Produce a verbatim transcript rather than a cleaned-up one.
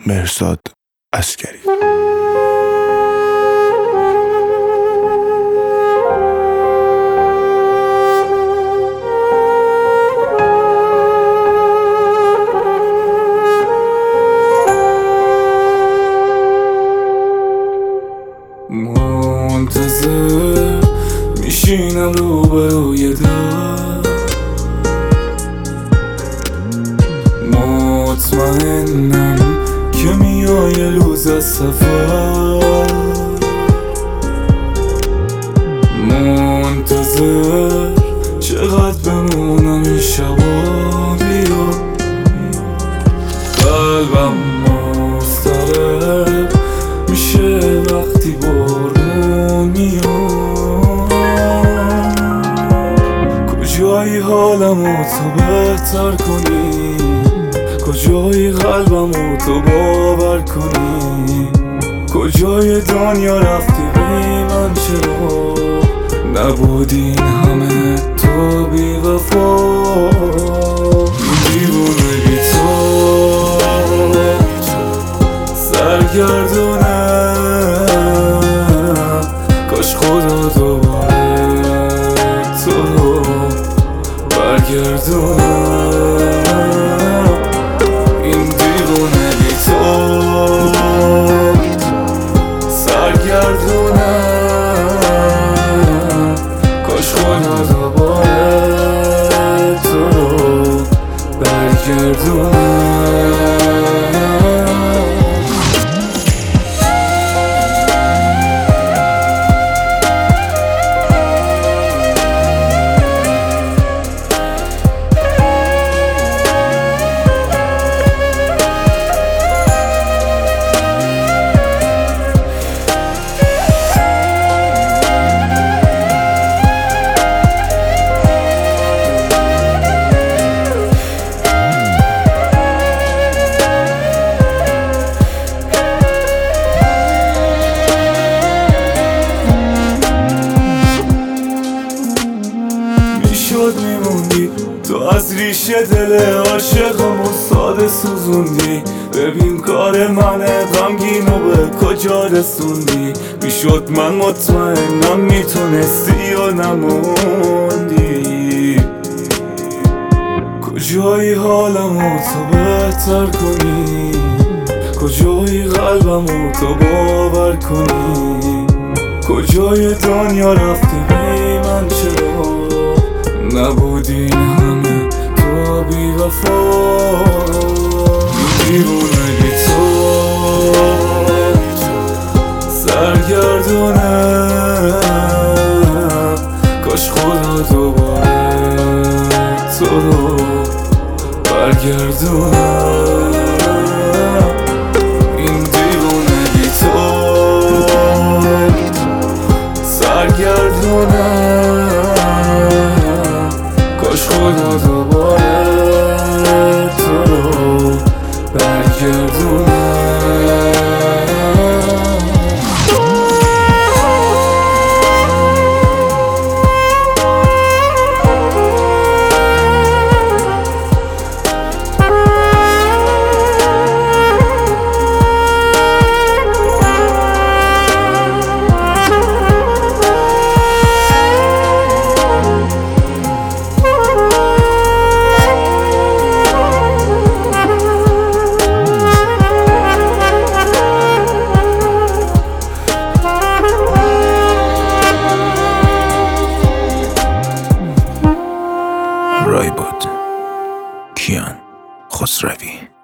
مهرزاد عسگری. منتظر میشینم روبروی در، مطمئنم که میای روز از سفر. منتظر چقدر بمونم این شبا، بیا قلبم مضطرب میشه وقتی بارون میاد. کجایی حالمو تو بهتر کنی، کجایی قلبمو تو باور کنی، کجای دنیا رفتی بی من، چرا نبودی این همه تو بی وفا. دیوونه بی تو سرگردونم، کاش خدا دوباره تو رو برگردونم. این دیوونه بی تو سرگردونم، کاش خدا دوباره تو رو برگردونم. میموندی تو از ریشه دل عاشقم و ساده سوزوندی. ببین کار منه غمگین و به کجا رسوندی. میشد من مطمئنم میتونستی و نموندی. کجایی حالمو تو بهتر کنی، کجایی قلبمو تو باور کنی، کجای دنیا رفتی بی من، چرا نبودی این همه تو بی وفا. دیوونه بی تو سرگردونم، کاش خدا دوباره تو رو برگردونم. این دیوونه بی تو سرگردونم، کاش خدا دوباره تو رو برگردونم. رایباد کیان خسروی.